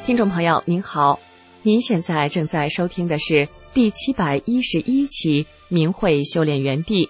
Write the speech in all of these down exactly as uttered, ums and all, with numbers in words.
听众朋友您好，您现在正在收听的是第七百一十一期明慧修炼园地。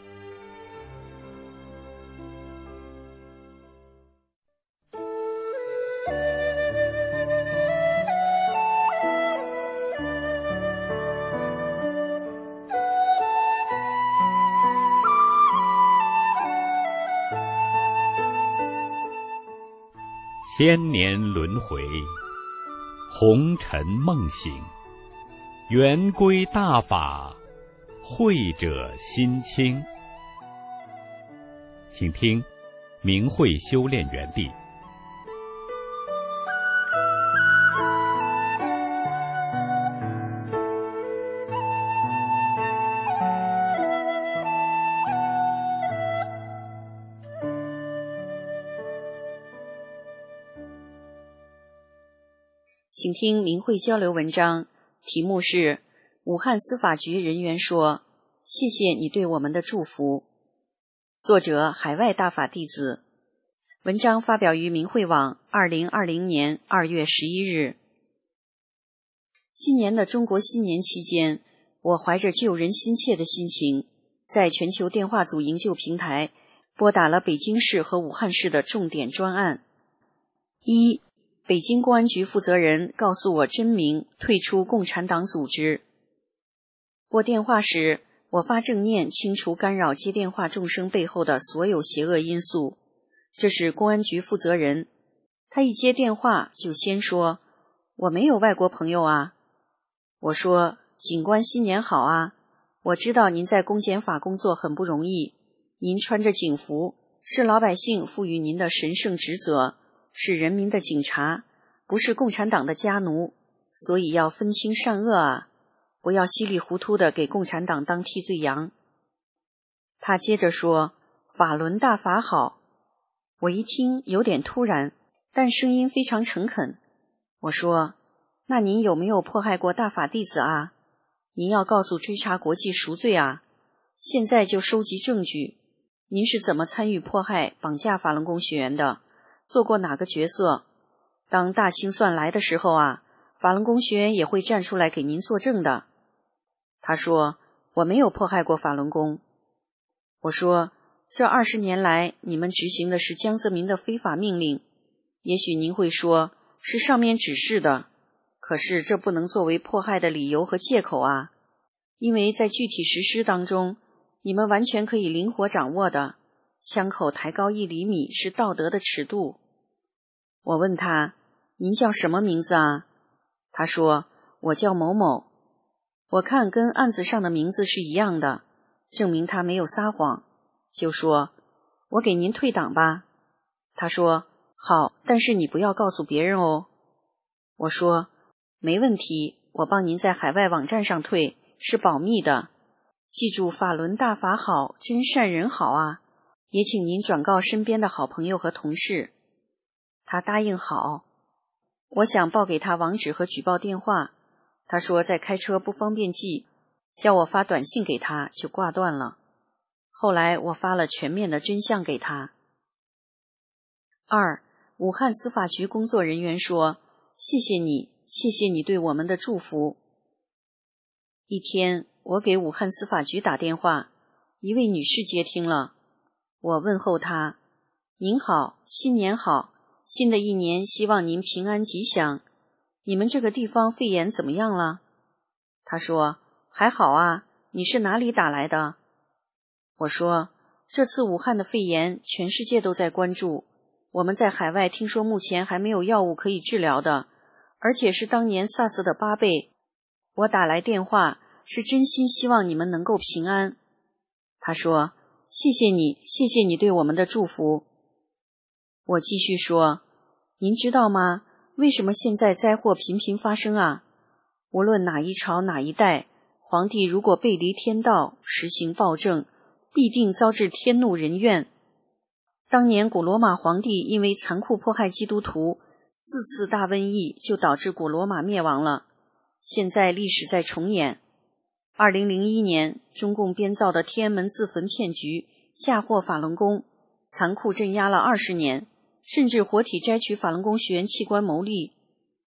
千年轮回，红尘梦醒，圆归大法，慧者心清。请听明慧修炼园地。 请听明慧交流文章，题目是武汉司法局人员说，谢谢你对我们的祝福。作者海外大法弟子。文章发表于明慧网二零二零年二月十一日。今年的中国新年期间，我怀着救人心切的心情，在全球电话组营救平台拨打了北京市和武汉市的重点专案。一北京公安局负责人告诉我真名，退出共产党组织。拨电话时，我发正念清除干扰接电话众生背后的所有邪恶因素。这是公安局负责人，他一接电话就先说，我没有外国朋友啊。我说，警官新年好啊，我知道您在公检法工作很不容易，您穿着警服，是老百姓赋予您的神圣职责，是人民的警察，不是共产党的家奴，所以要分清善恶啊，不要稀里糊涂的给共产党当替罪羊。他接着说，法轮大法好。我一听有点突然，但声音非常诚恳。我说，那您有没有迫害过大法弟子啊？您要告诉追查国际赎罪啊，现在就收集证据，您是怎么参与迫害绑架法轮功学员的，做过哪个角色？当大清算来的时候啊，法轮功学员也会站出来给您作证的。他说，我没有迫害过法轮功。我说，这二十年来你们执行的是江泽民的非法命令，也许您会说是上面指示的，可是这不能作为迫害的理由和借口啊，因为在具体实施当中，你们完全可以灵活掌握的，枪口抬高一厘米是道德的尺度。我问他，您叫什么名字啊？他说，我叫某某。我看跟案子上的名字是一样的，证明他没有撒谎，就说，我给您退档吧。他说，好，但是你不要告诉别人哦。我说，没问题，我帮您在海外网站上退，是保密的。记住法轮大法好，真善人好啊，也请您转告身边的好朋友和同事。他答应好。我想报给他网址和举报电话，他说在开车不方便记，叫我发短信给他，就挂断了。后来我发了全面的真相给他。二，武汉司法局工作人员说，谢谢你，谢谢你对我们的祝福。一天，我给武汉司法局打电话，一位女士接听了。我问候她，您好，新年好，新的一年希望您平安吉祥。你们这个地方肺炎怎么样了？她说，还好啊，你是哪里打来的？我说，这次武汉的肺炎全世界都在关注，我们在海外听说目前还没有药物可以治疗的，而且是当年 SARS 的八倍。我打来电话是真心希望你们能够平安。他说，谢谢你，谢谢你对我们的祝福。我继续说，您知道吗？为什么现在灾祸频频发生啊？无论哪一朝哪一代，皇帝如果背离天道，实行暴政，必定遭致天怒人怨。当年古罗马皇帝因为残酷迫害基督徒，四次大瘟疫就导致古罗马灭亡了。现在历史在重演。二零零一年，中共编造的天安门自焚骗局，嫁祸法轮功，残酷镇压了二十年，甚至活体摘取法轮功学员器官牟利。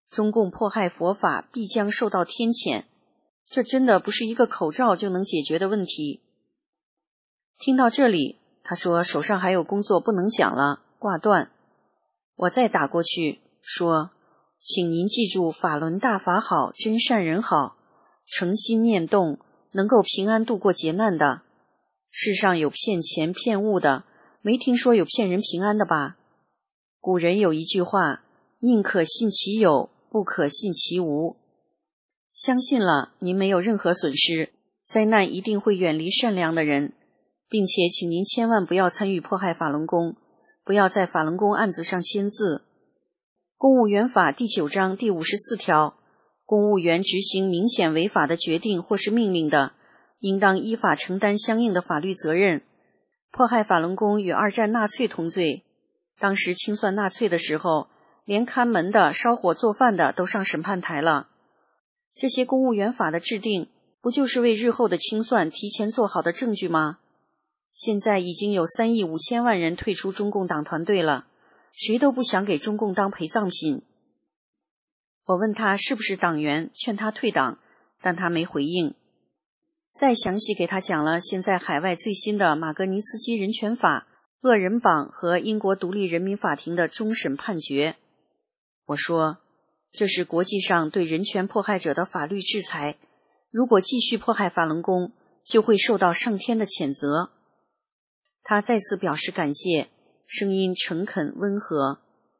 中共迫害佛法必将受到天谴，这真的不是一个口罩就能解决的问题。听到这里，他说手上还有工作不能讲了，挂断。我再打过去说，请您记住法轮大法好，真善人好，诚心念动，能够平安度过劫难的。世上有骗钱骗物的，没听说有骗人平安的吧？古人有一句话，宁可信其有，不可信其无。相信了，您没有任何损失，灾难一定会远离善良的人，并且请您千万不要参与迫害法轮功，不要在法轮功案子上签字。公务员法第九章第五十四条，公务员执行明显违法的决定或是命令的，应当依法承担相应的法律责任。迫害法轮功与二战纳粹同罪，当时清算纳粹的时候，连看门的、烧火做饭的都上审判台了。这些公务员法的制定，不就是为日后的清算提前做好的证据吗？现在已经有三亿五千万人退出中共党团队了，谁都不想给中共当陪葬品。我问他是不是党员，劝他退党，但他没回应。再详细给他讲了现在海外最新的马格尼茨基人权法、恶人榜和英国独立人民法庭的终审判决。我说，这是国际上对人权迫害者的法律制裁，如果继续迫害法轮功，就会受到上天的谴责。他再次表示感谢，声音诚恳温和。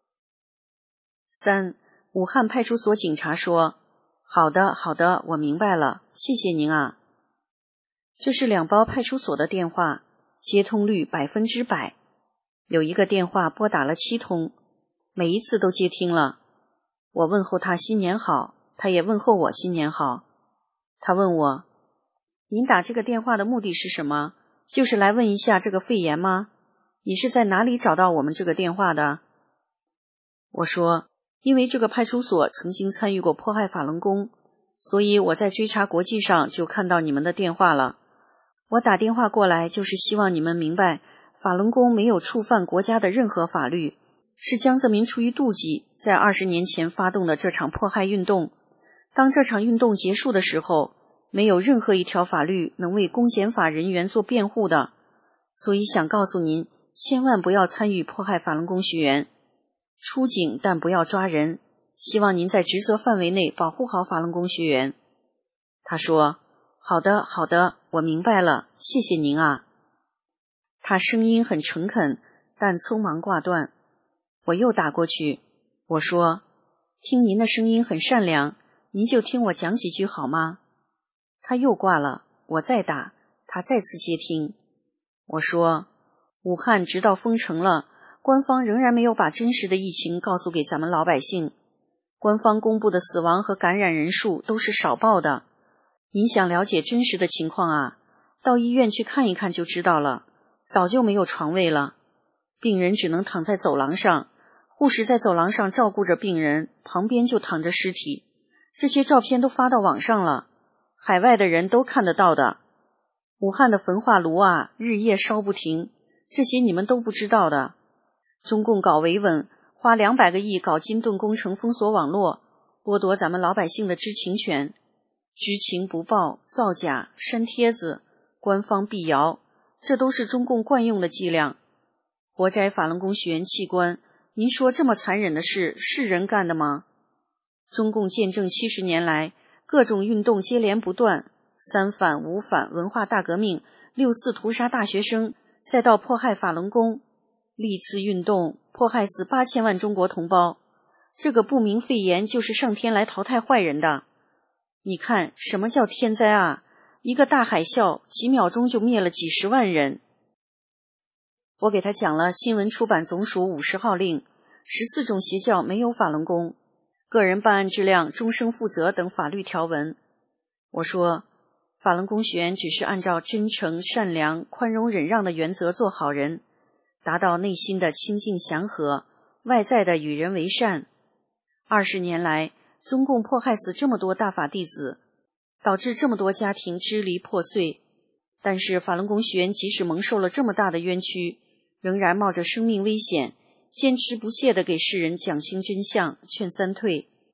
三，武汉派出所警察说，好的好的，我明白了，谢谢您啊。这是两包派出所的电话，接通率百分之百。有一个电话拨打了七通，每一次都接听了。我问候他新年好，他也问候我新年好。他问我，您打这个电话的目的是什么？就是来问一下这个肺炎吗？你是在哪里找到我们这个电话的？我说，因为这个派出所曾经参与过迫害法轮功，所以我在追查国际上就看到你们的电话了。我打电话过来就是希望你们明白，法轮功没有触犯国家的任何法律，是江泽民出于妒忌，在二十年前发动的这场迫害运动。当这场运动结束的时候，没有任何一条法律能为公检法人员做辩护的，所以想告诉您，千万不要参与迫害法轮功学员，出警但不要抓人，希望您在职责范围内保护好法轮功学员。他说，好的好的，我明白了，谢谢您啊。他声音很诚恳，但匆忙挂断。我又打过去，我说，听您的声音很善良，您就听我讲几句好吗？他又挂了，我再打，他再次接听。我说，武汉直到封城了，官方仍然没有把真实的疫情告诉给咱们老百姓，官方公布的死亡和感染人数都是少报的。您想了解真实的情况啊，到医院去看一看就知道了，早就没有床位了，病人只能躺在走廊上，护士在走廊上照顾着病人，旁边就躺着尸体。这些照片都发到网上了，海外的人都看得到的。武汉的焚化炉啊，日夜烧不停，这些你们都不知道的。中共搞维稳，花两百个亿搞金盾工程封锁网络，剥夺咱们老百姓的知情权，知情不报、造假、删帖子、官方辟谣，这都是中共惯用的伎俩。活摘法轮功学员器官，您说这么残忍的事是人干的吗？中共建政七十年来，各种运动接连不断，三反五反、文化大革命、六四屠杀大学生，再到迫害法轮功，历次运动迫害死八千万中国同胞。这个不明肺炎就是上天来淘汰坏人的。你看什么叫天灾啊？一个大海啸，几秒钟就灭了几十万人。我给他讲了新闻出版总署五十号令，十四种邪教没有法轮功，个人办案质量终生负责等法律条文。我说，法轮功学员只是按照真诚、善良、宽容、忍让的原则做好人，达到内心的清净祥和，外在的与人为善。二十年来，中共迫害死这么多大法弟子，导致这么多家庭支离破碎。但是法轮功学员即使蒙受了这么大的冤屈，仍然冒着生命危险，坚持不懈地给世人讲清真相，劝三退。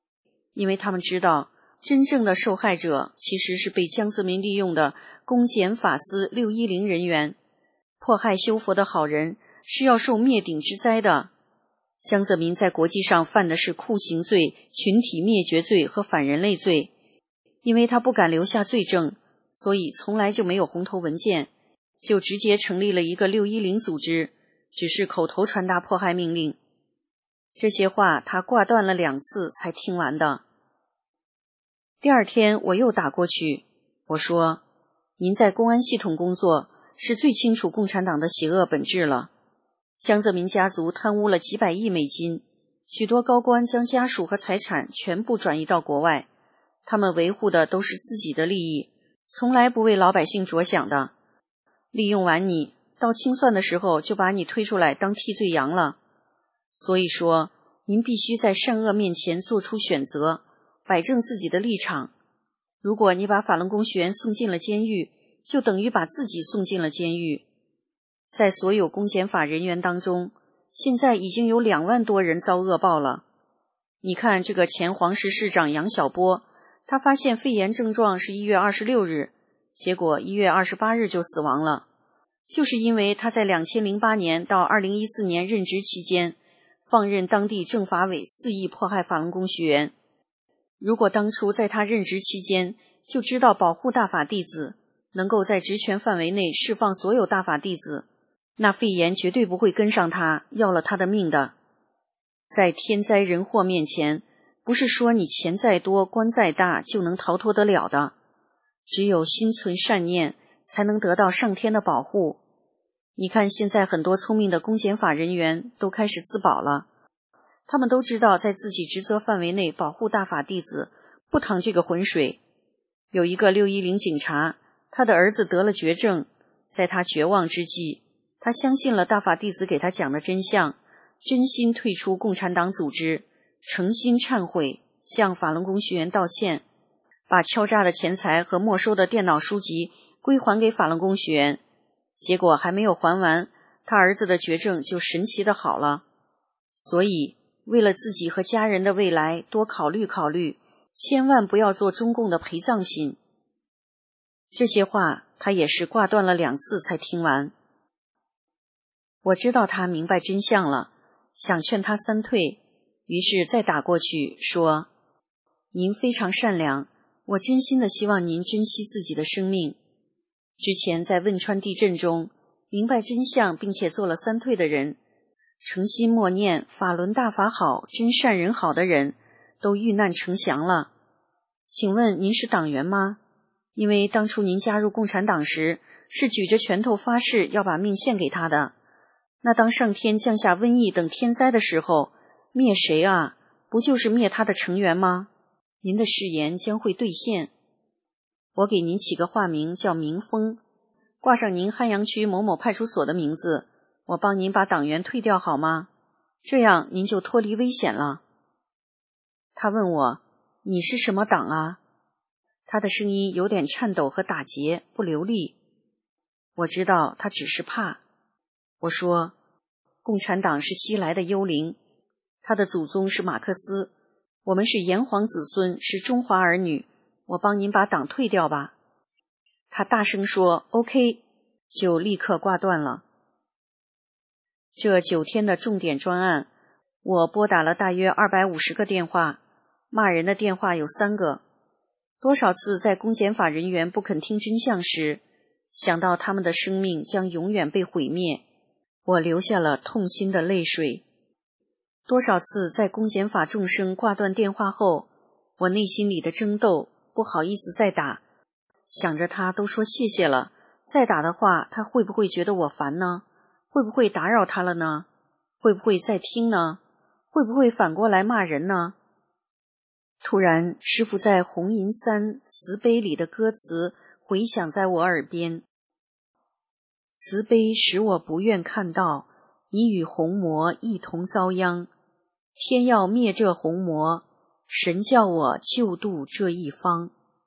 因为他们知道真正的受害者其实是被江泽民利用的公检法司六一零人员，迫害修佛的好人是要受灭顶之灾的。江泽民在国际上犯的是酷刑罪、群体灭绝罪和反人类罪，因为他不敢留下罪证，所以从来就没有红头文件，就直接成立了一个六一零组织，只是口头传达迫害命令。这些话他挂断了两次才听完的。第二天我又打过去，我说，您在公安系统工作，是最清楚共产党的邪恶本质了。江泽民家族贪污了几百亿美金，许多高官将家属和财产全部转移到国外，他们维护的都是自己的利益，从来不为老百姓着想的。利用完你，到清算的时候就把你推出来当替罪羊了。所以说，您必须在善恶面前做出选择，摆正自己的立场。如果你把法轮功学员送进了监狱，就等于把自己送进了监狱。在所有公检法人员当中，现在已经有两万多人遭恶报了。你看这个前黄石市长杨晓波，他发现肺炎症状是一月二十六日，结果一月二十八日就死亡了，就是因为他在两千零八年到二零一四年任职期间，放任当地政法委肆意迫害法轮功学员。如果当初在他任职期间就知道保护大法弟子，能够在职权范围内释放所有大法弟子，那肺炎绝对不会跟上他，要了他的命的。在天灾人祸面前，不是说你钱再多官再大就能逃脱得了的，只有心存善念才能得到上天的保护。你看现在很多聪明的公检法人员都开始自保了，他们都知道在自己职责范围内保护大法弟子，不淌这个浑水。有一个六一零警察，他的儿子得了绝症，在他绝望之际，他相信了大法弟子给他讲的真相，真心退出共产党组织，诚心忏悔，向法轮功学员道歉，把敲诈的钱财和没收的电脑书籍归还给法轮功学员。结果还没有还完，他儿子的绝症就神奇的好了。所以为了自己和家人的未来多考虑考虑，千万不要做中共的陪葬品。这些话他也是挂断了两次才听完。我知道他明白真相了，想劝他三退，于是再打过去说，您非常善良，我真心的希望您珍惜自己的生命。之前在汶川地震中明白真相并且做了三退的人，诚心默念法轮大法好，真善人好的人都遇难成祥了。请问您是党员吗？因为当初您加入共产党时是举着拳头发誓要把命献给他的，那当上天降下瘟疫等天灾的时候，灭谁啊？不就是灭他的成员吗？您的誓言将会兑现。我给您起个化名叫明峰，挂上您汉阳区某某派出所的名字，我帮您把党员退掉好吗？这样您就脱离危险了。他问我，你是什么党啊？他的声音有点颤抖和打结，不流利。我知道他只是怕。我说，共产党是西来的幽灵，他的祖宗是马克思，我们是炎黄子孙，是中华儿女，我帮您把党退掉吧。他大声说 OK， 就立刻挂断了。这九天的重点专案，我拨打了大约二百五十个电话，骂人的电话有三个。多少次在公检法人员不肯听真相时，想到他们的生命将永远被毁灭，我流下了痛心的泪水。多少次在公检法众生挂断电话后，我内心里的争斗，不好意思再打，想着他都说谢谢了，再打的话他会不会觉得我烦呢？会不会打扰他了呢？会不会再听呢？会不会反过来骂人呢？突然师父在红银三慈悲里的歌词回响在我耳边，慈悲使我不愿看到你与红魔一同遭殃，天要灭这红魔，神叫我救度这一方。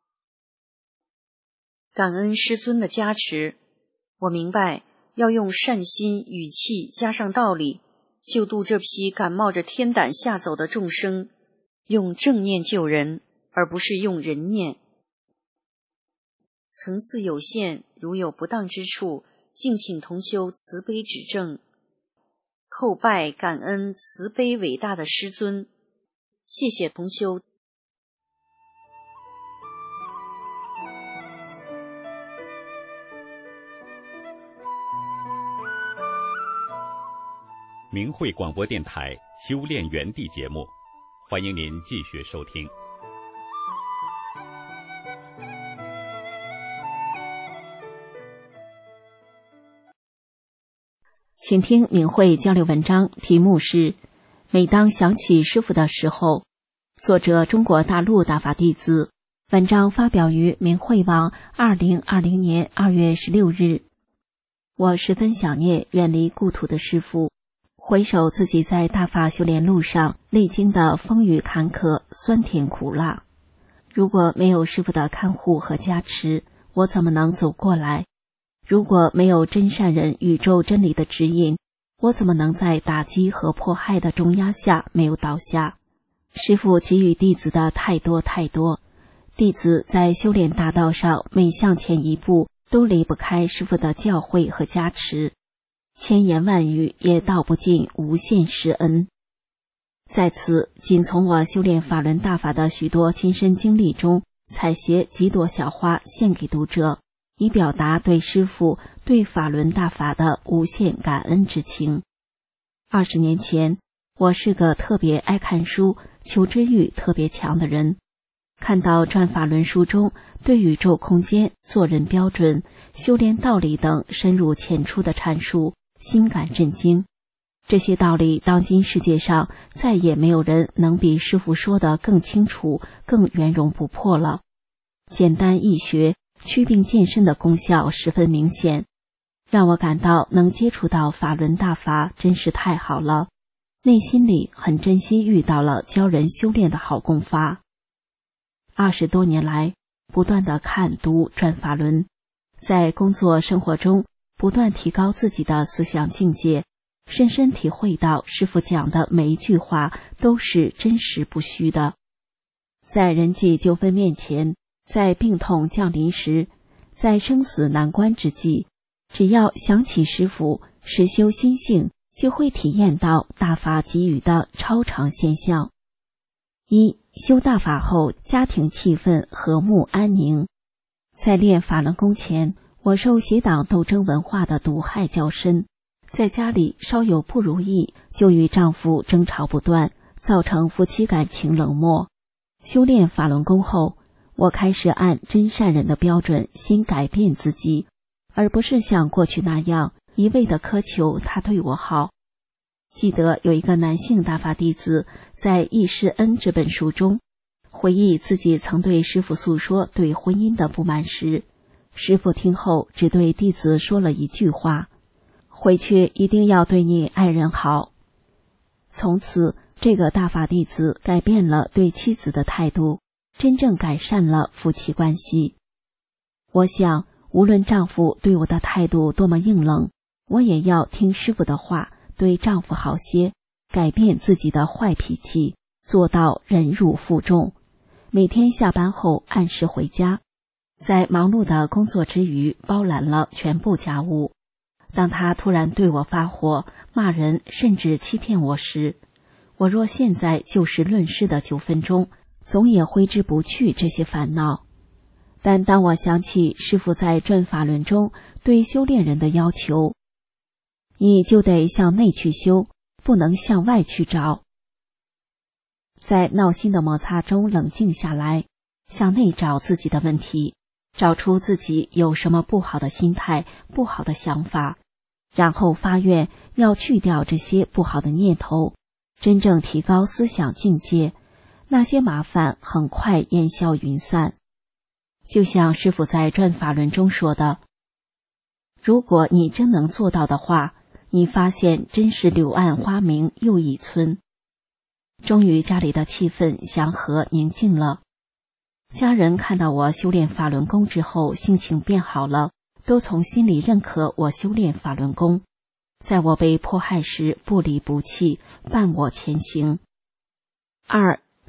感恩师尊的加持，我明白要用善心语气加上道理，救度这批敢冒着天胆下走的众生， 用正念救人，而不是用人念。层次有限，如有不当之处，敬请同修慈悲指正。叩拜感恩慈悲伟大的师尊，谢谢同修。 明慧广播电台修炼园地节目，欢迎您继续收听。 请听明慧交流文章，题目是每当想起师父的时候。作者中国大陆大法弟子，文章发表于明慧网二零二零年二月十六日。我十分想念远离故土的师父，回首自己在大法修炼路上历经的风雨坎坷、酸甜苦辣，如果没有师父的看护和加持，我怎么能走过来？如果没有真善人宇宙真理的指引，我怎么能在打击和迫害的重压下没有倒下？师父给予弟子的太多太多，弟子在修炼大道上每向前一步都离不开师父的教诲和加持，千言万语也道不尽无限施恩。在此，仅从我修炼法轮大法的许多亲身经历中采撷几朵小花献给读者，以表达对师父、对法轮大法的无限感恩之情。二十年前，我是个特别爱看书、求知欲特别强的人。看到转法轮书中对宇宙空间、做人标准、修炼道理等深入浅出的阐述，心感震惊。这些道理，当今世界上再也没有人能比师父说得更清楚、更圆融不破了。简单易学，祛病健身的功效十分明显，让我感到能接触到法轮大法真是太好了，内心里很珍惜遇到了教人修炼的好功法。二十多年来，不断地看读转法轮，在工作生活中不断提高自己的思想境界，深深体会到师父讲的每一句话都是真实不虚的。在人际纠纷面前，在病痛降临时，在生死难关之际，只要想起师父，实修心性，就会体验到大法给予的超常现象。一、修大法后，家庭气氛和睦安宁。在练法轮功前，我受邪党斗争文化的毒害较深，在家里稍有不如意，就与丈夫争吵不断，造成夫妻感情冷漠。修炼法轮功后，我开始按真善人的标准先改变自己，而不是像过去那样一味地苛求他对我好。记得有一个男性大法弟子在《易世恩》这本书中回忆自己曾对师父诉说对婚姻的不满时，师父听后只对弟子说了一句话：回去一定要对你爱人好。从此，这个大法弟子改变了对妻子的态度，真正改善了夫妻关系。我想，无论丈夫对我的态度多么硬冷，我也要听师父的话，对丈夫好些，改变自己的坏脾气，做到忍辱负重。每天下班后按时回家，在忙碌的工作之余包揽了全部家务。当他突然对我发火、骂人，甚至欺骗我时，我若陷在就事论事的纠纷中，总也挥之不去这些烦恼。但当我想起师父在转法轮中对修炼人的要求，你就得向内去修，不能向外去找。在闹心的摩擦中冷静下来，向内找自己的问题，找出自己有什么不好的心态、不好的想法，然后发愿要去掉这些不好的念头，真正提高思想境界，那些麻烦很快烟消云散。就像师父在转法轮中说的，如果你真能做到的话，你发现真是柳暗花明又一村。终于家里的气氛祥和宁静了，家人看到我修炼法轮功之后心情变好了，都从心里认可我修炼法轮功，在我被迫害时不离不弃，伴我前行。二、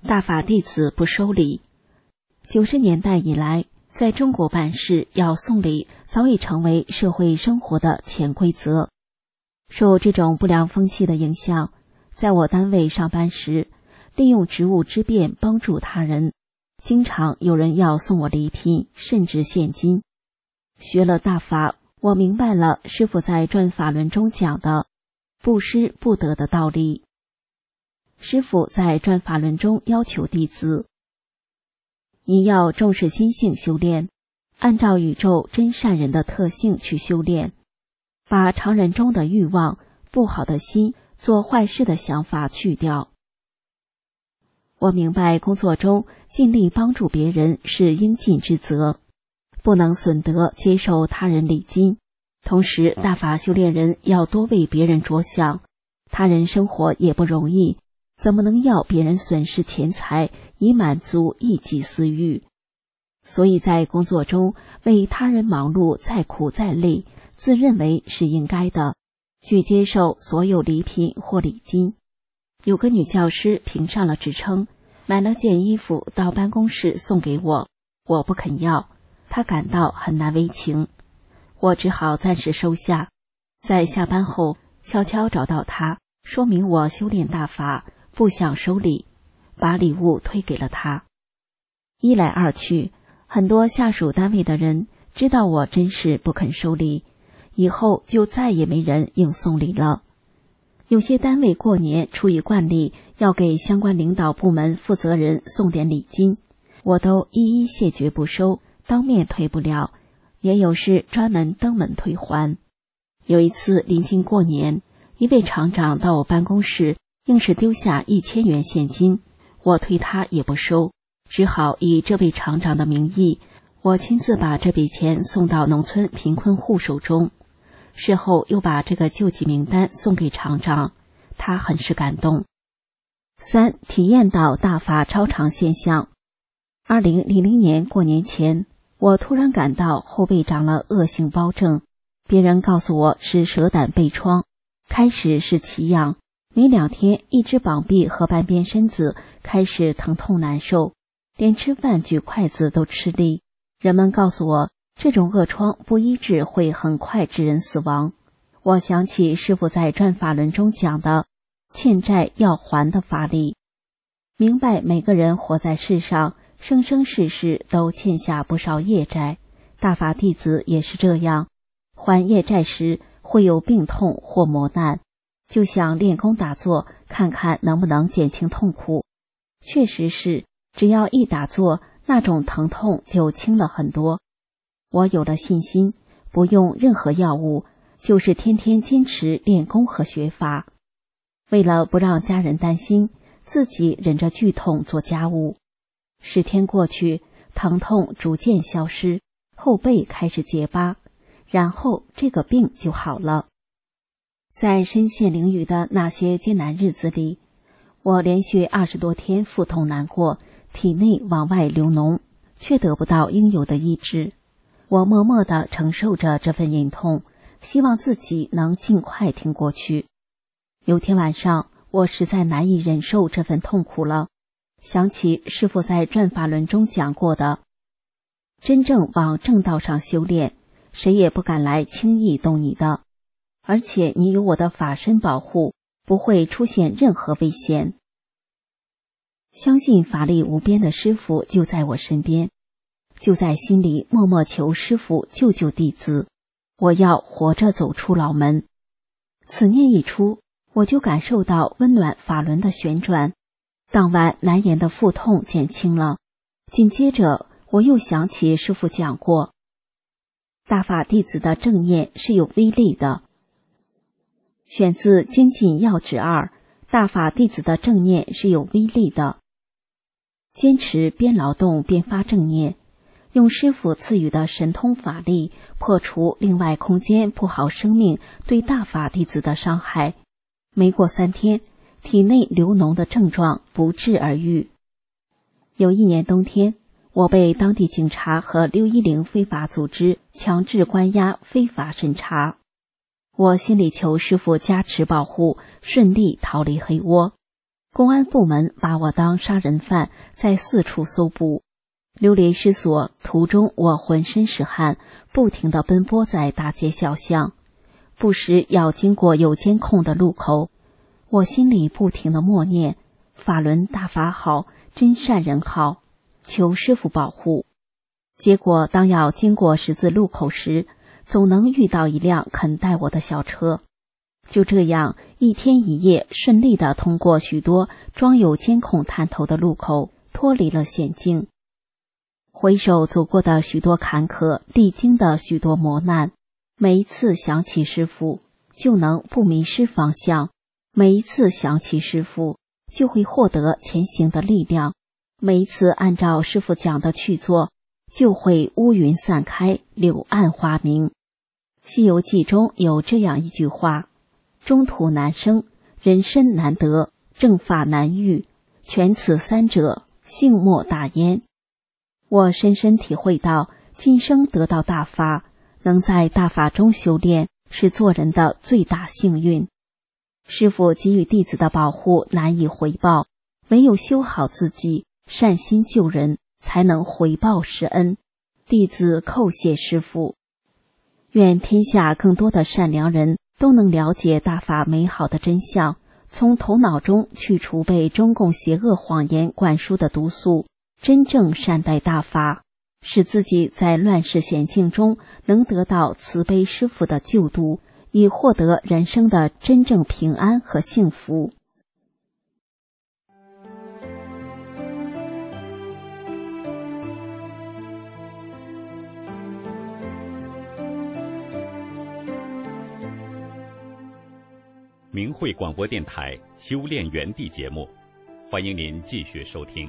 大法弟子不收礼。九十年代以来，在中国办事要送礼早已成为社会生活的潜规则。受这种不良风气的影响，在我单位上班时，利用职务之便帮助他人，经常有人要送我礼品，甚至现金。学了大法，我明白了师父在转法轮中讲的不施不得的道理。师父在转法轮中要求弟子，你要重视心性修炼，按照宇宙真善人的特性去修炼，把常人中的欲望、不好的心、做坏事的想法去掉。我明白工作中尽力帮助别人是应尽之责，不能损德接受他人礼金。同时，大法修炼人要多为别人着想，他人生活也不容易，怎么能要别人损失钱财以满足一己私欲？所以在工作中为他人忙碌再苦再累，自认为是应该的，去接受所有礼品或礼金。有个女教师评上了职称，买了件衣服到办公室送给我，我不肯要，她感到很难为情，我只好暂时收下。在下班后悄悄找到她，说明我修炼大法，不想收礼，把礼物推给了她。一来二去，很多下属单位的人知道我真是不肯收礼，以后就再也没人应送礼了。有些单位过年出于惯例要给相关领导部门负责人送点礼金，我都一一谢绝不收，当面退不了，也有事专门登门退还。有一次临近过年，一位厂长到我办公室，硬是丢下一千元现金，我推他也不收，只好以这位厂长的名义，我亲自把这笔钱送到农村贫困户手中。事后又把这个救济名单送给厂长，他很是感动。三、体验到大法超常现象。二零零零年过年前，我突然感到后背长了恶性包症，别人告诉我是舌胆背疮，开始是奇痒，没两天一只膀臂和半边身子开始疼痛难受，连吃饭举筷子都吃力。人们告诉我，这种恶疮不医治会很快致人死亡。我想起师父在转法轮中讲的欠债要还的法理，明白每个人活在世上，生生世世都欠下不少业债，大法弟子也是这样，还业债时会有病痛或磨难，就想练功打坐，看看能不能减轻痛苦。确实是，只要一打坐，那种疼痛就轻了很多。我有了信心，不用任何药物，就是天天坚持练功和学法。为了不让家人担心，自己忍着剧痛做家务。十天过去，疼痛逐渐消失，后背开始结疤，然后这个病就好了。在身陷囹圄的那些艰难日子里，我连续二十多天腹痛难过，体内往外流脓，却得不到应有的医治。我默默地承受着这份隐痛，希望自己能尽快挺过去。有天晚上，我实在难以忍受这份痛苦了，想起师父在转法轮中讲过的，真正往正道上修炼，谁也不敢来轻易动你的，而且你有我的法身保护，不会出现任何危险。相信法力无边的师父就在我身边，就在心里默默求师父救救弟子，我要活着走出牢门。此念一出，我就感受到温暖法轮的旋转，当晚难言的腹痛减轻了。紧接着我又想起师父讲过，大法弟子的正念是有威力的。选自《精进要旨二》，大法弟子的正念是有威力的。坚持边劳动边发正念，用师父赐予的神通法力破除另外空间不好生命对大法弟子的伤害。没过三天，体内流脓的症状不治而愈。有一年冬天，我被当地警察和六一零非法组织强制关押非法审查。我心里求师父加持保护，顺利逃离黑窝。 公安部门把我当杀人犯，在四处搜捕。流离失所，途中我浑身是汗，不停地奔波在大街小巷，不时要经过有监控的路口，我心里不停地默念：法轮大法好，真善人好，求师父保护。结果当要经过十字路口时，总能遇到一辆肯带我的小车。就这样一天一夜顺利地通过许多装有监控探头的路口，脱离了险境。回首走过的许多坎坷，历经的许多磨难，每一次想起师父，就能不迷失方向，每一次想起师父，就会获得前行的力量，每一次按照师父讲的去做，就会乌云散开，柳暗花明。西游记中有这样一句话：中途难生，人身难得，正法难遇，全此三者，幸莫大焉。我深深体会到，今生得到大法，能在大法中修炼，是做人的最大幸运。师父给予弟子的保护难以回报，唯有修好自己，善心救人，才能回报师恩。弟子叩谢师父。愿天下更多的善良人都能了解大法美好的真相，从头脑中去除被中共邪恶谎言灌输的毒素，真正善待大法，使自己在乱世险境中能得到慈悲师父的救度，以获得人生的真正平安和幸福。 明慧广播电台修炼园地节目，欢迎您继续收听。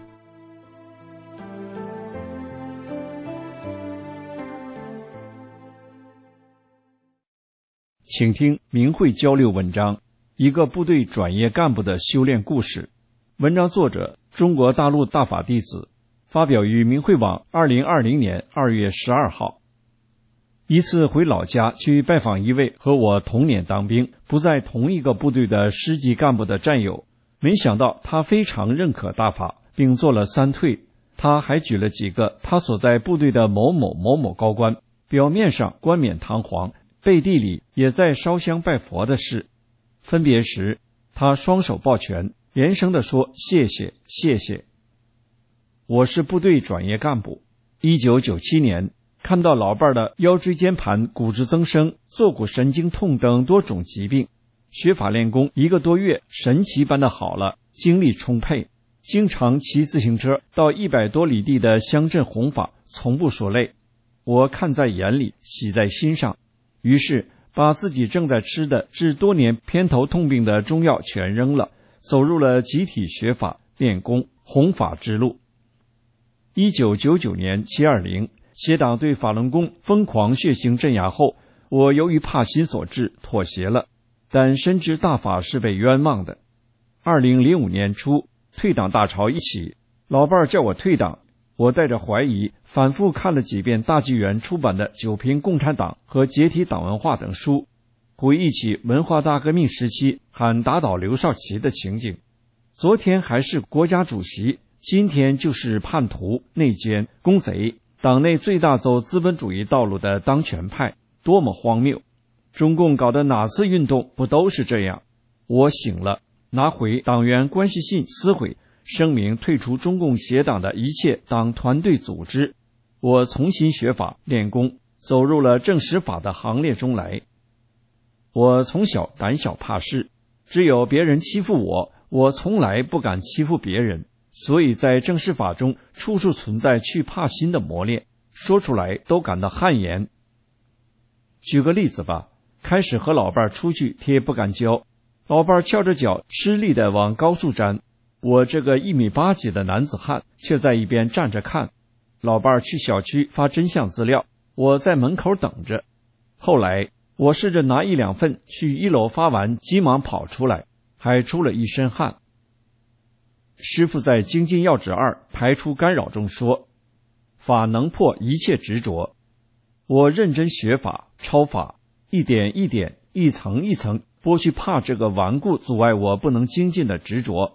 请听明慧交流文章，一个部队转业干部的修炼故事。文章作者中国大陆大法弟子，发表于明慧网二零二零年二月十二号。一次回老家去拜访一位和我同年当兵，不在同一个部队的师级干部的战友，没想到他非常认可大法，并做了三退。他还举了几个他所在部队的某某某某高官，表面上冠冕堂皇，背地里也在烧香拜佛的事。分别时，他双手抱拳，连声地说：谢谢谢谢。我是部队转业干部，一九九七年看到老伴的腰椎间盘骨质增生、坐骨神经痛等多种疾病，学法练功一个多月，神奇般的好了，精力充沛，经常骑自行车到一百多里地的乡镇弘法，从不说累。我看在眼里，喜在心上，于是把自己正在吃的治多年偏头痛病的中药全扔了，走入了集体学法、练功、弘法之路。一九九九年七二零，邪党对法轮功疯狂血腥镇压后，我由于怕心所致妥协了，但深知大法是被冤枉的。二零零五年初，退党大潮一起，老伴儿叫我退党，我带着怀疑反复看了几遍大纪元出版的《九评共产党和解体党文化》等书，回忆起文化大革命时期喊打倒刘少奇的情景。昨天还是国家主席，今天就是叛徒、内奸、公贼，党内最大走资本主义道路的当权派，多么荒谬！中共搞的哪次运动不都是这样？我醒了，拿回党员关系信撕毁，声明退出中共邪党的一切党团队组织。我重新学法练功，走入了正实法的行列中来。我从小胆小怕事，只有别人欺负我，我从来不敢欺负别人，所以在正实法中处处存在去怕心的磨练，说出来都感到汗颜。举个例子吧，开始和老伴出去贴不敢交，老伴翘着脚吃力地往高处粘，我这个一米八几的男子汉却在一边站着看。老伴去小区发真相资料，我在门口等着。后来我试着拿一两份去一楼发完，急忙跑出来，还出了一身汗。师父在《精进要旨二排除干扰》中说，法能破一切执着。我认真学法超法，一点一点一层一层剥去怕这个顽固阻碍我不能精进的执着。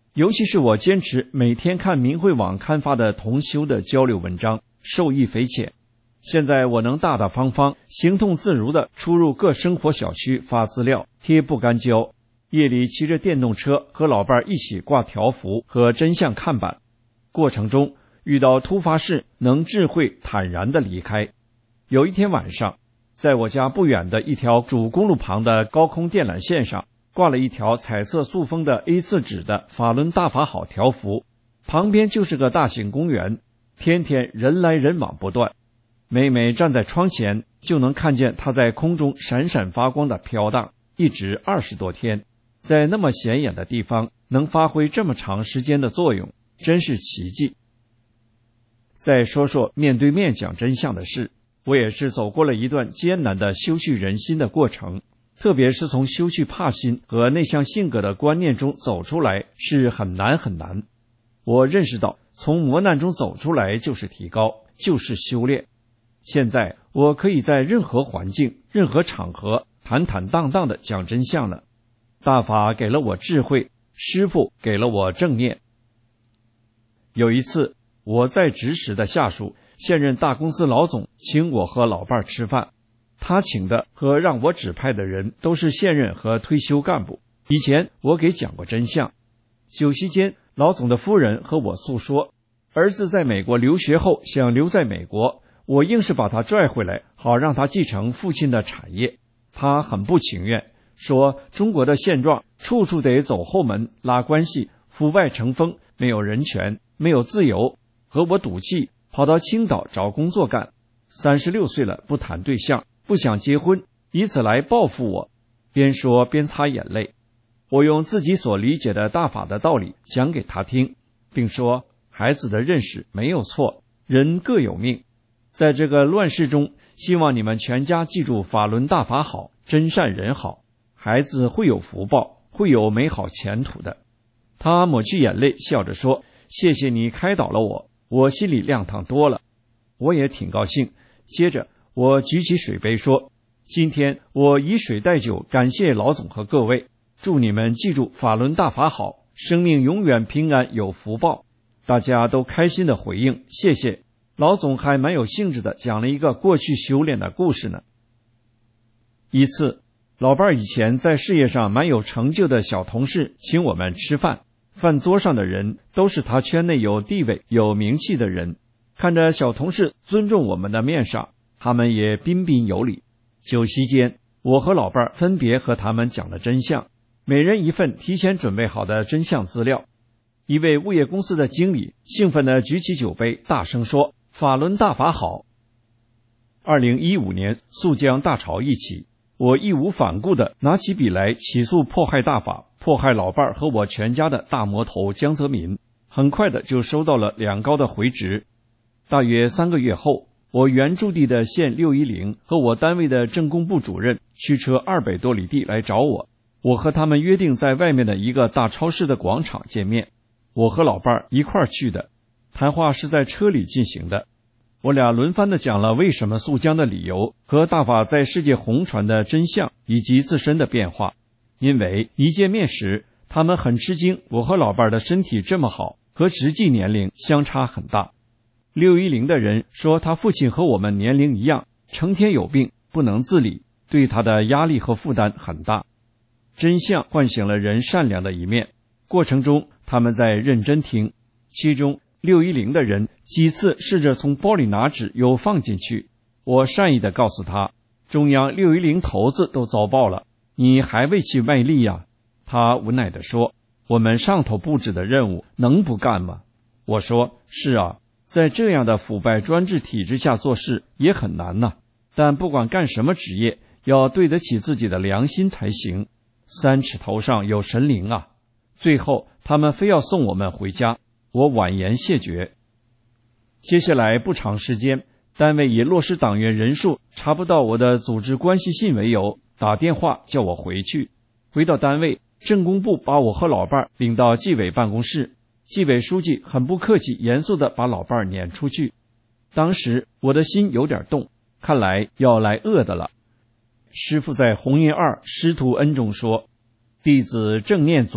尤其是我坚持每天看明慧网刊发的同修的交流文章，受益匪浅。现在我能大大方方、行动自如地出入各生活小区发资料、贴不干胶，夜里骑着电动车和老伴一起挂条幅和真相看板。过程中遇到突发事，能智慧坦然地离开。有一天晚上，在我家不远的一条主公路旁的高空电缆线上，挂了一条彩色塑封的 A 四 纸的法轮大法好条幅，旁边就是个大型公园，天天人来人往不断。每每站在窗前，就能看见它在空中闪闪发光的飘荡，一直二十多天，在那么显眼的地方能发挥这么长时间的作用，真是奇迹。再说说面对面讲真相的事，我也是走过了一段艰难的修去人心的过程，特别是从修去怕心和内向性格的观念中走出来，是很难很难。我认识到，从磨难中走出来就是提高，就是修炼。现在我可以在任何环境、任何场合坦坦荡荡地讲真相了。大法给了我智慧，师父给了我正念。有一次，我在职时的下属，现任大公司老总请我和老伴吃饭，他请的和让我指派的人都是现任和退休干部。以前我给讲过真相。酒席间，老总的夫人和我诉说，儿子在美国留学后想留在美国，我硬是把他拽回来，好让他继承父亲的产业。他很不情愿，说中国的现状处处得走后门拉关系，腐败成风，没有人权，没有自由，和我赌气跑到青岛找工作干。三十六岁了，不谈对象，不想结婚，以此来报复我。边说边擦眼泪。我用自己所理解的大法的道理讲给他听，并说孩子的认识没有错，人各有命。在这个乱世中，希望你们全家记住法轮大法好，真善人好，孩子会有福报，会有美好前途的。他抹去眼泪，笑着说，谢谢你开导了我，我心里亮堂多了。我也挺高兴。接着我举起水杯说，今天我以水代酒，感谢老总和各位，祝你们记住法轮大法好，生命永远平安有福报。大家都开心的回应，谢谢。老总还蛮有兴致的讲了一个过去修炼的故事呢。一次，老伴以前在事业上蛮有成就的小同事请我们吃饭，饭桌上的人都是他圈内有地位有名气的人，看着小同事尊重我们的面上，他们也彬彬有礼。酒席间，我和老伴分别和他们讲了真相，每人一份提前准备好的真相资料。一位物业公司的经理兴奋地举起酒杯，大声说，法轮大法好。二零一五年肃江大潮一起，我义无反顾地拿起笔来起诉迫害大法、迫害老伴和我全家的大魔头江泽民，很快的就收到了两高的回执。大约三个月后，我原驻地的县六一零和我单位的政工部主任驱车二百多里地来找我，我和他们约定在外面的一个大超市的广场见面。我和老伴一块儿去的，谈话是在车里进行的。我俩轮番地讲了为什么肃江的理由和大法在世界红传的真相以及自身的变化。因为一见面时，他们很吃惊，我和老伴的身体这么好，和实际年龄相差很大。六一零的人说他父亲和我们年龄一样，成天有病，不能自理，对他的压力和负担很大。真相唤醒了人善良的一面，过程中他们在认真听，其中六一零的人几次试着从包里拿纸又放进去，我善意地告诉他，中央六一零头子都遭报了，你还为其卖力呀？他无奈地说，我们上头布置的任务能不干吗？我说，是啊，在这样的腐败专制体制下做事也很难呐、啊，但不管干什么职业，要对得起自己的良心才行。三尺头上有神灵啊！最后他们非要送我们回家，我婉言谢绝。接下来不长时间，单位以落实党员人数查不到我的组织关系信为由，打电话叫我回去。回到单位，政工部把我和老伴领到纪委办公室，纪委书记很不客气严肃地把老伴撵出去。当时我的心有点动，看来要来恶的了。师父在弘音二师徒恩中说，弟子正念足，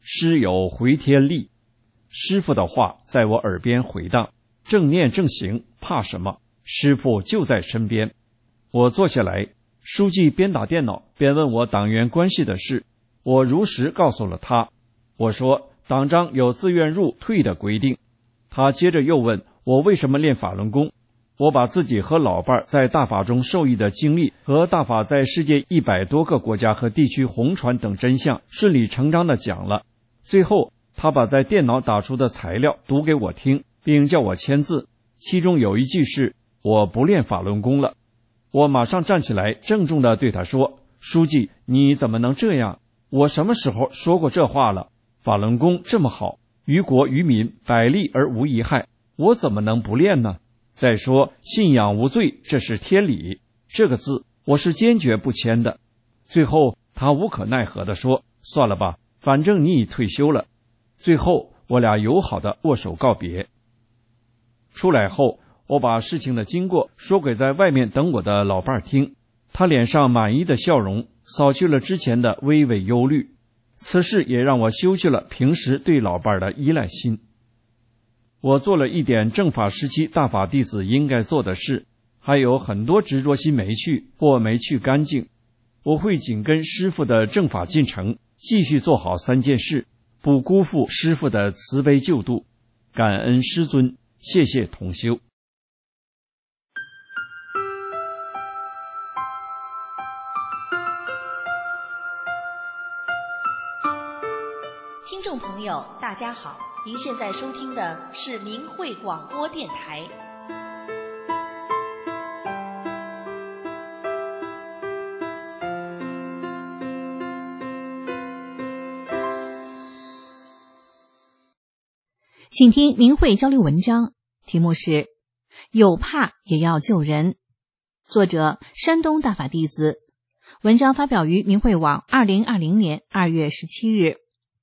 师有回天力。师父的话在我耳边回荡，正念正行，怕什么？师父就在身边。我坐下来，书记边打电脑边问我党员关系的事，我如实告诉了他。我说党章有自愿入退的规定。他接着又问我为什么练法轮功。我把自己和老伴在大法中受益的经历和大法在世界一百多个国家和地区红传等真相顺理成章地讲了。最后他把在电脑打出的材料读给我听，并叫我签字，其中有一句是我不练法轮功了。我马上站起来郑重地对他说，书记，你怎么能这样？我什么时候说过这话了？法轮功这么好，于国于民百利而无一害，我怎么能不练呢？再说信仰无罪，这是天理，这个字我是坚决不签的。最后他无可奈何地说，算了吧，反正你已退休了。最后我俩友好地握手告别。出来后，我把事情的经过说给在外面等我的老伴听，他脸上满意的笑容扫去了之前的微微忧虑。此事也让我休去了平时对老伴的依赖心。我做了一点正法时期大法弟子应该做的事，还有很多执着心没去或没去干净。我会紧跟师父的正法进程，继续做好三件事，不辜负师父的慈悲救度。感恩师尊，谢谢同修。 听众朋友大家好，您现在收听的是明慧广播电台。 请听明慧交流文章，题目是有怕也要救人，作者山东大法弟子，文章发表于明慧网二零二零年二月十七日。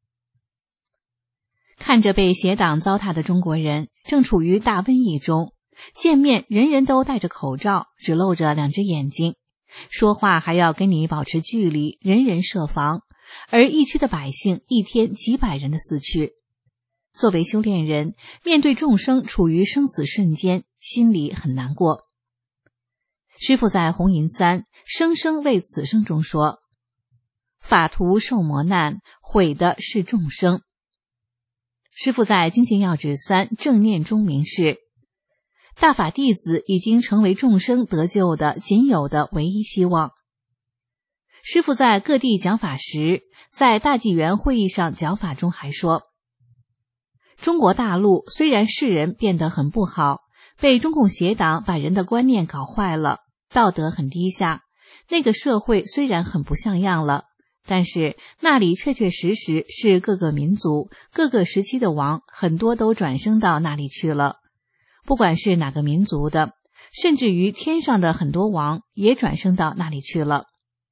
看着被邪党糟蹋的中国人正处于大瘟疫中，见面人人都戴着口罩，只露着两只眼睛，说话还要跟你保持距离，人人设防，而疫区的百姓一天几百人的死去。作为修炼人，面对众生处于生死瞬间，心里很难过。师父在红银三生生为此生中说，法徒受磨难，毁的是众生。师父在精进要旨三正念中明示，大法弟子已经成为众生得救的仅有的唯一希望。师父在各地讲法时，在大纪元会议上讲法中还说，中国大陆虽然世人变得很不好，被中共邪党把人的观念搞坏了，道德很低下，那个社会虽然很不像样了，但是那里确确实实是各个民族各个时期的王很多都转生到那里去了，不管是哪个民族的，甚至于天上的很多王也转生到那里去了。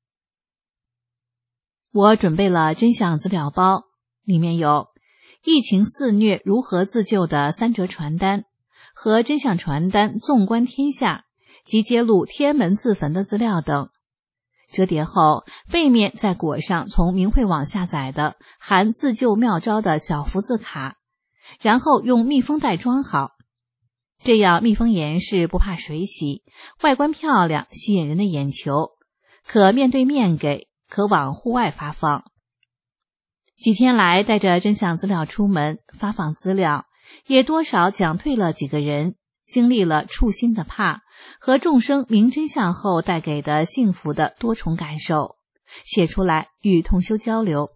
我准备了真相资料包，里面有疫情肆虐如何自救的三折传单和真相传单纵观天下及揭露天安门自焚的资料等。折叠后，背面再裹上从明慧网下载的含自救妙招的小福字卡，然后用密封袋装好。这样密封严实，不怕水洗，外观漂亮，吸引人的眼球，可面对面给，可往户外发放。几天来带着真相资料出门发放资料，也多少讲退了几个人，经历了触心的怕和众生明真相后带给的幸福的多重感受，写出来与同修交流。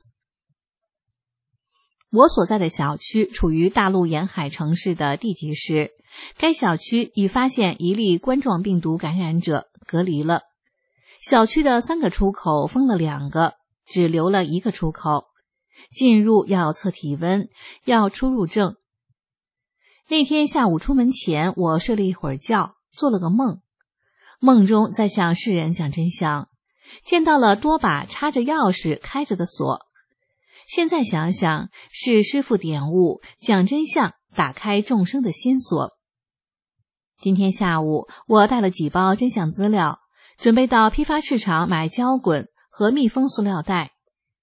我所在的小区处于大陆沿海城市的地级市，该小区已发现一例冠状病毒感染者，隔离了。小区的三个出口封了两个，只留了一个出口。进入要测体温，要出入证。那天下午出门前，我睡了一会儿觉，做了个梦，梦中在向世人讲真相，见到了多把插着钥匙开着的锁。现在想想，是师父点悟，讲真相，打开众生的心锁。今天下午，我带了几包真相资料，准备到批发市场买胶滚和密封塑料袋。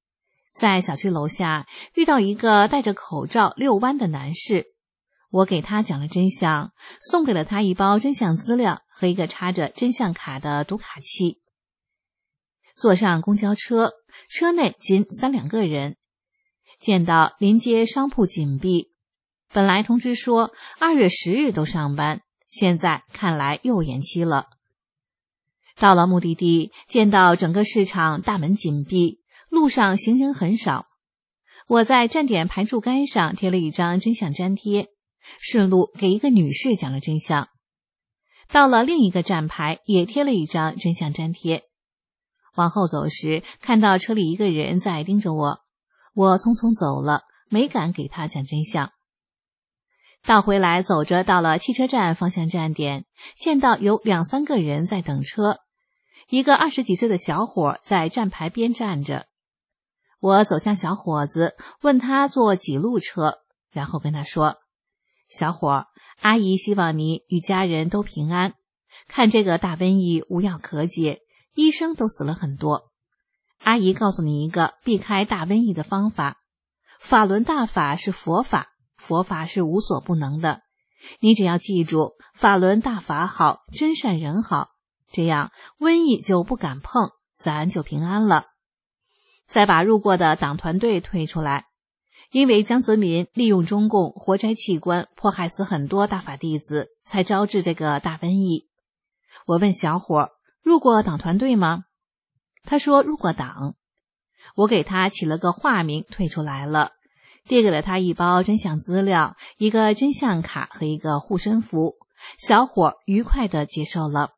在小区楼下遇到一个戴着口罩遛弯的男士，我给他讲了真相，送给了他一包真相资料和一个插着真相卡的读卡器。坐上公交车，车内仅三两个人，见到临街商铺紧闭，本来通知说二月十日都上班，现在看来又延期了。到了目的地，见到整个市场大门紧闭，路上行人很少。我在站点牌柱杆上贴了一张真相粘贴，顺路给一个女士讲了真相。到了另一个站牌，也贴了一张真相粘贴。往后走时，看到车里一个人在盯着我，我匆匆走了，没敢给他讲真相。倒回来走着到了汽车站方向站点，见到有两三个人在等车，一个二十几岁的小伙在站牌边站着。我走向小伙子，问他坐几路车，然后跟他说：小伙，阿姨希望你与家人都平安，看这个大瘟疫无药可解，医生都死了很多。阿姨告诉你一个避开大瘟疫的方法，法轮大法是佛法，佛法是无所不能的，你只要记住法轮大法好，真善人好，这样瘟疫就不敢碰，咱就平安了。再把入过的党团队推出来，因为江泽民利用中共活摘器官，迫害死很多大法弟子，才招致这个大瘟疫。我问小伙，入过党团队吗？他说入过党。我给他起了个化名，退出来了，递给了他一包真相资料，一个真相卡和一个护身符，小伙愉快地接受了。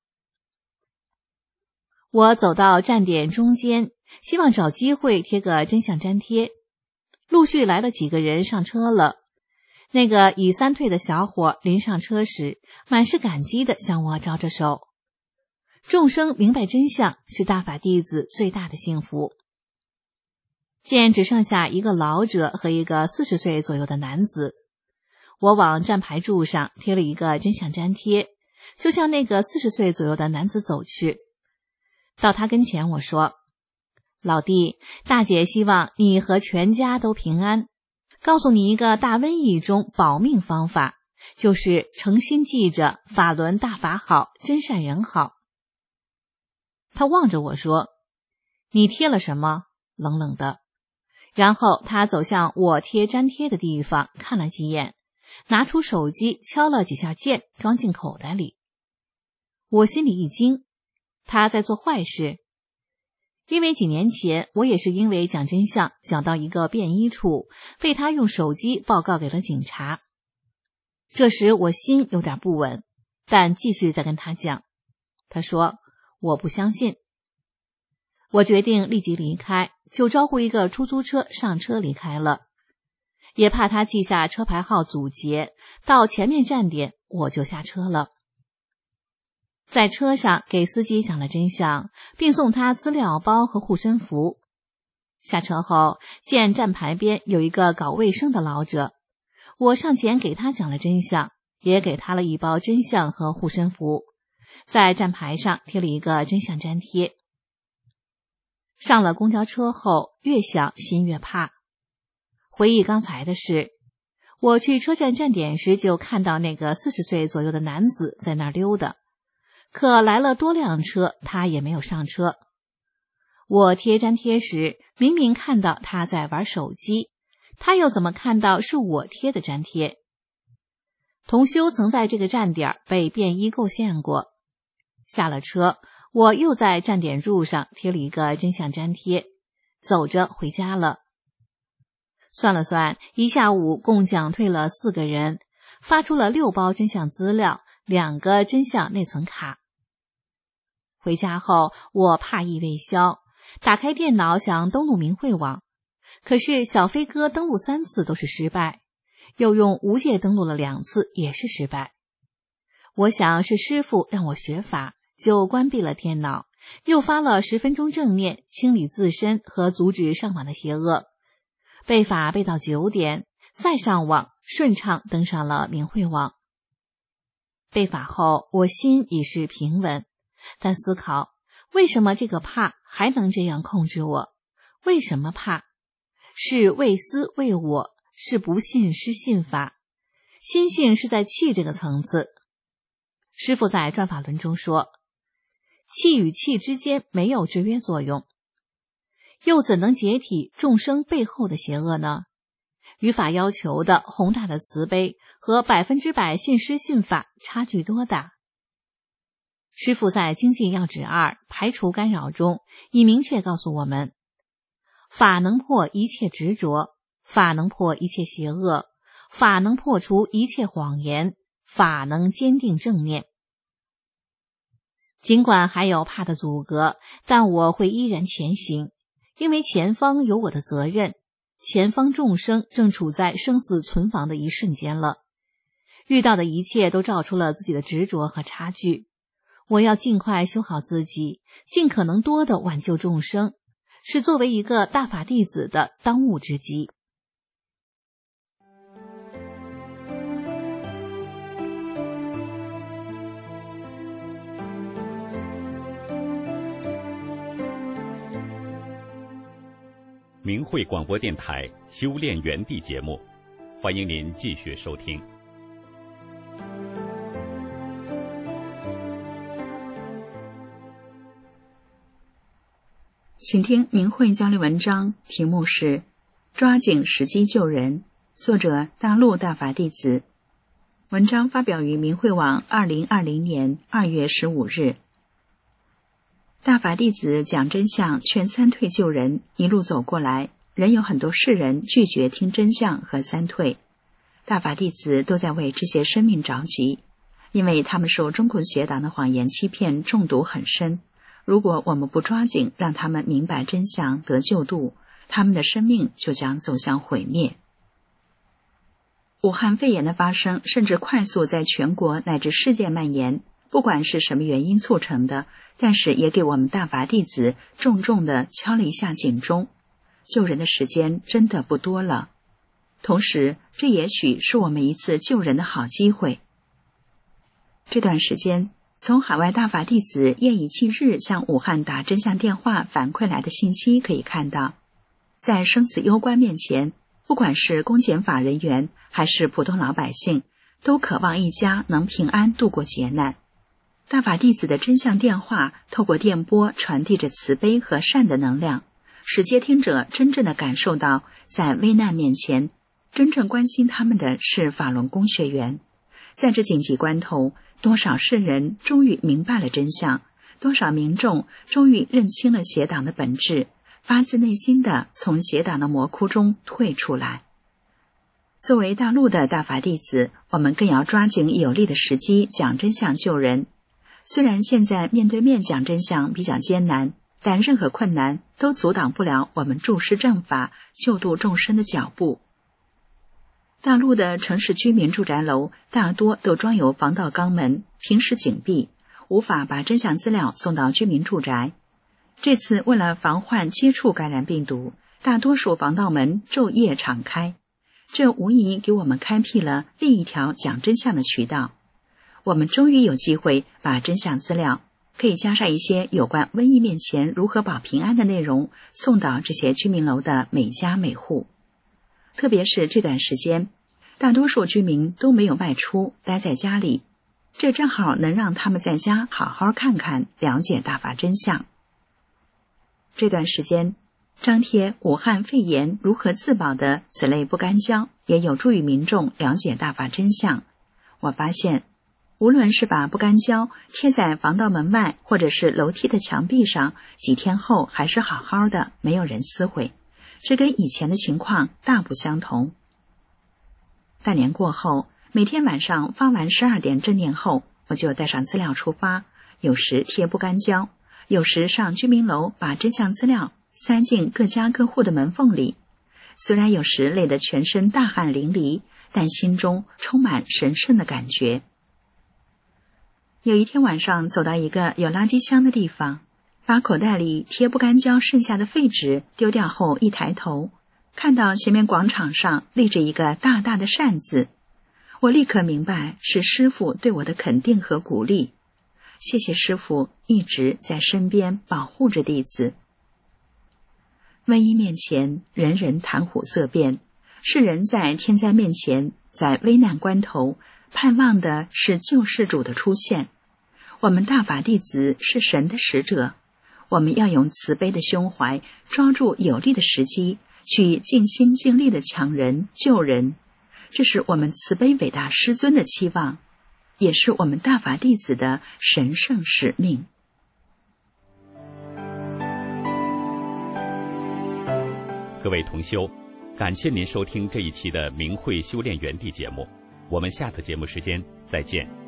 我走到站点中间，希望找机会贴个真相粘贴。陆续来了几个人上车了，那个已三退的小伙临上车时，满是感激地向我招着手。众生明白真相是大法弟子最大的幸福。见只剩下一个老者和一个四十岁左右的男子，我往站牌柱上贴了一个真相粘贴，就向那个四十岁左右的男子走去。到他跟前我说：老弟，大姐希望你和全家都平安，告诉你一个大瘟疫中保命方法，就是诚心记着法轮大法好，真善人好。他望着我说：你贴了什么？冷冷的。然后他走向我贴粘贴的地方，看了几眼，拿出手机敲了几下键，装进口袋里。我心里一惊，他在做坏事。因为几年前我也是因为讲真相讲到一个便衣处，被他用手机报告给了警察。这时我心有点不稳，但继续再跟他讲。他说我不相信。我决定立即离开，就招呼一个出租车上车离开了。也怕他记下车牌号阻截，到前面站点我就下车了。在车上给司机讲了真相，并送他资料包和护身符。下车后，见站牌边有一个搞卫生的老者，我上前给他讲了真相，也给他了一包真相和护身符，在站牌上贴了一个真相粘贴。上了公交车后，越想心越怕。回忆刚才的事，我去车站站点时就看到那个四十岁左右的男子在那儿溜达，可来了多辆车，他也没有上车。我贴粘贴时，明明看到他在玩手机，他又怎么看到是我贴的粘贴？同修曾在这个站点被便衣构陷过。下了车，我又在站点柱上贴了一个真相粘贴，走着回家了。算了算，一下午共讲退了四个人，发出了六包真相资料，两个真相内存卡。回家后，我怕意未消，打开电脑想登录明慧网，可是小飞哥登录三次都是失败，又用无界登录了两次也是失败。我想是师父让我学法，就关闭了电脑，又发了十分钟正念，清理自身和阻止上网的邪恶。背法背到九点，再上网，顺畅登上了明慧网。背法后，我心已是平稳，但思考为什么这个怕还能这样控制我？为什么怕？ 是为私为我，是不信失信法。心性是在气这个层次。师父在转法轮中说，气与气之间没有制约作用，又怎能解体众生背后的邪恶呢？语法要求的宏大的慈悲和百分之百信师信法差距多大？师父在精进要旨二排除干扰中已明确告诉我们，法能破一切执着，法能破一切邪恶，法能破除一切谎言，法能坚定正念。尽管还有怕的阻隔，但我会依然前行，因为前方有我的责任，前方众生正处在生死存亡的一瞬间了，遇到的一切都照出了自己的执着和差距。我要尽快修好自己，尽可能多的挽救众生，是作为一个大法弟子的当务之急。 明慧广播电台修炼园地节目，欢迎您继续收听。 请听明慧交流文章，题目是《抓紧时机救人》，作者大陆大法弟子。文章发表于明慧网二零二零年二月十五日。大法弟子讲真相，劝三退救人，一路走过来，仍有很多世人拒绝听真相和三退。大法弟子都在为这些生命着急，因为他们受中共邪党的谎言欺骗，中毒很深。如果我们不抓紧让他们明白真相得救度，他们的生命就将走向毁灭。武汉肺炎的发生甚至快速在全国乃至世界蔓延，不管是什么原因促成的，但是也给我们大法弟子重重地敲了一下警钟，救人的时间真的不多了。同时，这也许是我们一次救人的好机会。这段时间，从海外大法弟子夜以继日向武汉打真相电话反馈来的信息可以看到，在生死攸关面前，不管是公检法人员还是普通老百姓，都渴望一家能平安度过劫难。大法弟子的真相电话透过电波传递着慈悲和善的能量，使接听者真正的感受到，在危难面前，真正关心他们的是法轮功学员。在这紧急关头，多少世人终于明白了真相，多少民众终于认清了邪党的本质，发自内心的从邪党的魔窟中退出来。作为大陆的大法弟子，我们更要抓紧有利的时机讲真相救人。虽然现在面对面讲真相比较艰难，但任何困难都阻挡不了我们注释正法、救度众生的脚步。大陆的城市居民住宅楼大多都装有防盗肛门，平时紧闭，无法把真相资料送到居民住宅。这次为了防患接触感染病毒，大多数防盗门昼夜敞开，这无疑给我们开辟了另一条讲真相的渠道。我们终于有机会把真相资料，可以加上一些有关瘟疫面前如何保平安的内容，送到这些居民楼的每家每户。特别是这段时间，大多数居民都没有外出，待在家里，这正好能让他们在家好好看看，了解大法真相。这段时间，张贴武汉肺炎如何自保的此类不干胶，也有助于民众了解大法真相。我发现，无论是把不干胶贴在防盗门外，或者是楼梯的墙壁上，几天后还是好好的，没有人撕毁。这跟以前的情况大不相同。大年过后，每天晚上发完十二点正念后，我就带上资料出发，有时贴不干胶，有时上居民楼把真相资料塞进各家各户的门缝里。虽然有时累得全身大汗淋漓，但心中充满神圣的感觉。有一天晚上走到一个有垃圾箱的地方，把口袋里贴不干胶剩下的废纸丢掉后，一抬头看到前面广场上立着一个大大的善字，我立刻明白是师父对我的肯定和鼓励。谢谢师父一直在身边保护着弟子。 瘟疫面前，人人谈虎色变。世人在天灾面前，在危难关头，盼望的是救世主的出现。我们大法弟子是神的使者，我们要用慈悲的胸怀，抓住有利的时机，去尽心尽力的抢人救人。这是我们慈悲伟大师尊的期望，也是我们大法弟子的神圣使命。 各位同修，感谢您收听这一期的明慧修炼园地节目，我们下次节目时间再见。